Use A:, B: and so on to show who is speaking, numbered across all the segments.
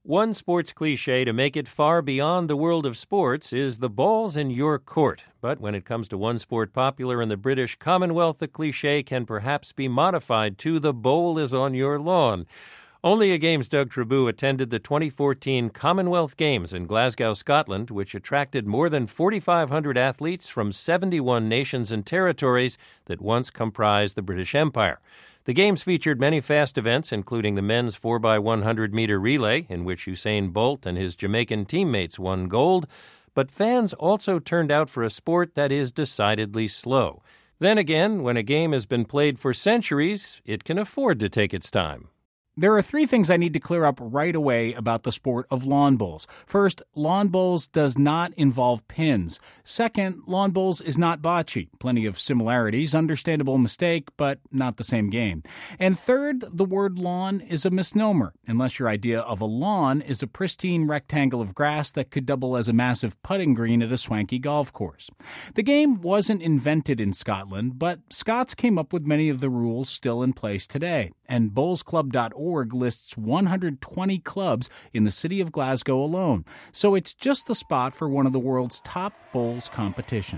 A: One sports cliché to make it far beyond the world of sports is the ball's in your court. But when it comes to one sport popular in the British Commonwealth, the cliché can perhaps be modified to the bowl is on your lawn. Only a Game's Doug Trabue attended the 2014 Commonwealth Games in Glasgow, Scotland, which attracted more than 4,500 athletes from 71 nations and territories that once comprised the British Empire. The Games featured many fast events, including the men's 4x100-meter relay, in which Usain Bolt and his Jamaican teammates won gold. But fans also turned out for a sport that is decidedly slow. Then again, when a game has been played for centuries, it can afford to take its time.
B: There are three things I need to clear up right away about the sport of lawn bowls. First, lawn bowls does not involve pins. Second, lawn bowls is not bocce. Plenty of similarities, understandable mistake, but not the same game. And third, the word lawn is a misnomer, unless your idea of a lawn is a pristine rectangle of grass that could double as a massive putting green at a swanky golf course. The game wasn't invented in Scotland, but Scots came up with many of the rules still in place today, and bowlsclub.org lists 120 clubs in the city of Glasgow alone, so it's just the spot for one of the world's top bowls competitions.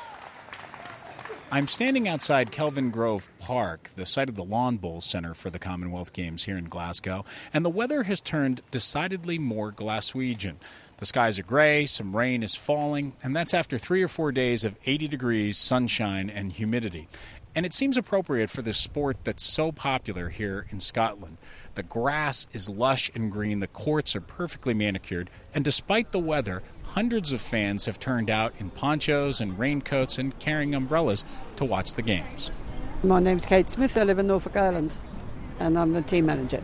B: I'm standing outside Kelvingrove Park, the site of the Lawn Bowls Centre for the Commonwealth Games here in Glasgow, and the weather has turned decidedly more Glaswegian. The skies are gray, some rain is falling, and that's after 3 or 4 days of 80 degrees, sunshine, and humidity. And it seems appropriate for this sport that's so popular here in Scotland. The grass is lush and green, the courts are perfectly manicured, and despite the weather, hundreds of fans have turned out in ponchos and raincoats and carrying umbrellas to watch the games.
C: My name's Kate Smith, I live in Norfolk Island, and I'm the team manager.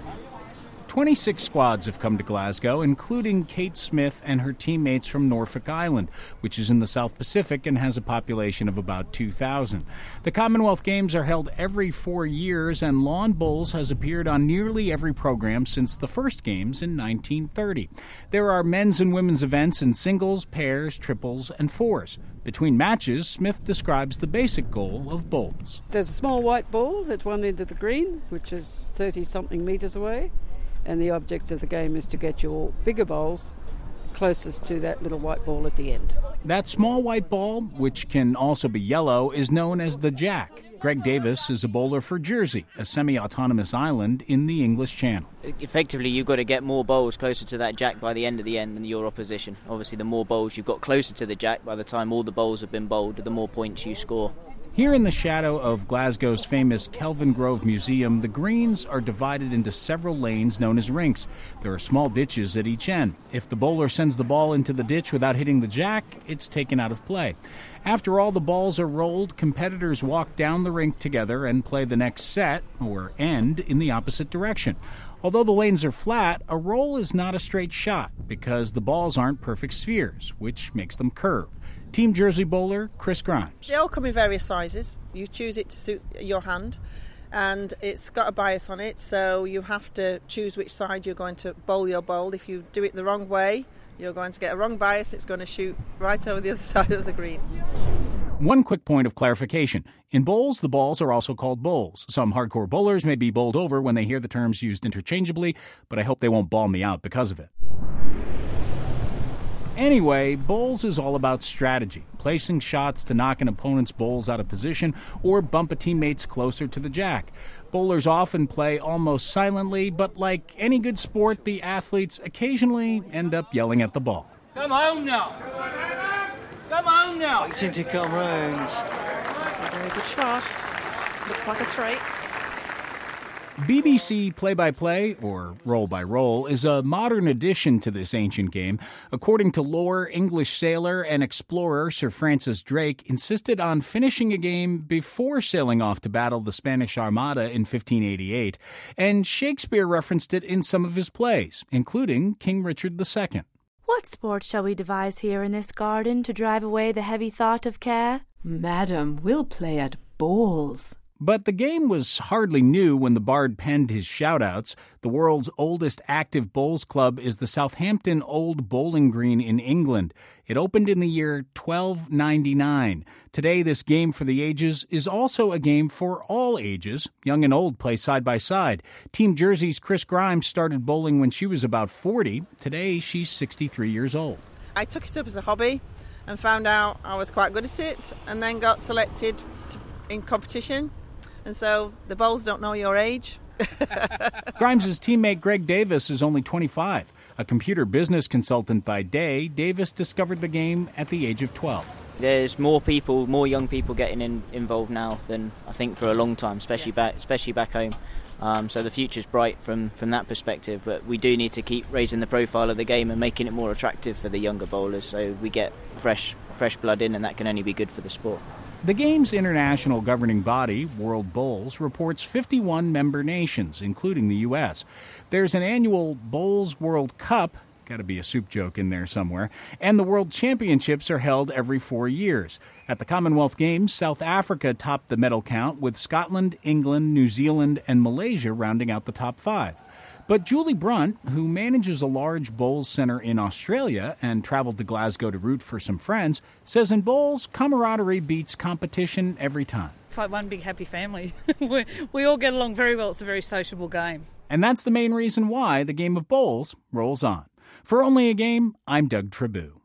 B: 26 squads have come to Glasgow, including Kate Smith and her teammates from Norfolk Island, which is in the South Pacific and has a population of about 2,000. The Commonwealth Games are held every 4 years, and lawn bowls has appeared on nearly every program since the first games in 1930. There are men's and women's events in singles, pairs, triples, and fours. Between matches, Smith describes the basic goal of bowls.
C: There's a small white ball at one end of the green, which is 30-something metres away. And the object of the game is to get your bigger bowls closest to that little white ball at the end.
B: That small white ball, which can also be yellow, is known as the jack. Greg Davis is a bowler for Jersey, a semi-autonomous island in the English Channel.
D: Effectively, you've got to get more bowls closer to that jack by the end of the end than your opposition. Obviously, the more bowls you've got closer to the jack, by the time all the bowls have been bowled, the more points you score.
B: Here in the shadow of Glasgow's famous Kelvingrove Museum, the greens are divided into several lanes known as rinks. There are small ditches at each end. If the bowler sends the ball into the ditch without hitting the jack, it's taken out of play. After all the balls are rolled, competitors walk down the rink together and play the next set, or end, in the opposite direction. Although the lanes are flat, a roll is not a straight shot because the balls aren't perfect spheres, which makes them curve. Team Jersey bowler Chris Grimes.
E: They all come in various sizes. You choose it to suit your hand, and it's got a bias on it, so you have to choose which side you're going to bowl your bowl. If you do it the wrong way, you're going to get a wrong bias. It's going to shoot right over the other side of the green.
B: One quick point of clarification. In bowls, the balls are also called bowls. Some hardcore bowlers may be bowled over when they hear the terms used interchangeably, but I hope they won't bawl me out because of it. Anyway, bowls is all about strategy, placing shots to knock an opponent's bowls out of position or bump a teammate's closer to the jack. Bowlers often play almost silently, but like any good sport, the athletes occasionally end up yelling at the ball.
F: Come on now! Come on now!
G: Fighting to come round.
E: That's a very good shot. Looks like a three.
B: BBC play-by-play, or roll-by-roll, is a modern addition to this ancient game. According to lore, English sailor and explorer Sir Francis Drake insisted on finishing a game before sailing off to battle the Spanish Armada in 1588, and Shakespeare referenced it in some of his plays, including King Richard II.
H: What sport shall we devise here in this garden to drive away the heavy thought of care?
I: Madam, we'll play at bowls.
B: But the game was hardly new when the Bard penned his shoutouts. The world's oldest active bowls club is the Southampton Old Bowling Green in England. It opened in the year 1299. Today, this game for the ages is also a game for all ages. Young and old play side by side. Team Jersey's Chris Grimes started bowling when she was about 40. Today, she's 63 years old.
E: I took it up as a hobby and found out I was quite good at it, and then got selected in competition. And so the bowls don't know your age.
B: Grimes' teammate Greg Davis is only 25. A computer business consultant by day, Davis discovered the game at the age of 12.
D: There's more young people getting involved now than I think for a long time, especially back home. So the future's bright from that perspective, but we do need to keep raising the profile of the game and making it more attractive for the younger bowlers, so we get fresh blood in, and that can only be good for the sport.
B: The game's international governing body, World Bowls, reports 51 member nations, including the U.S. There's an annual Bowls World Cup, got to be a soup joke in there somewhere, and the World Championships are held every 4 years. At the Commonwealth Games, South Africa topped the medal count, with Scotland, England, New Zealand, and Malaysia rounding out the top 5. But Julie Brunt, who manages a large bowls center in Australia and traveled to Glasgow to root for some friends, says in bowls, camaraderie beats competition every time.
G: It's like one big happy family. We all get along very well. It's a very sociable game.
B: And that's the main reason why the game of bowls rolls on. For Only a Game, I'm Doug Trabue.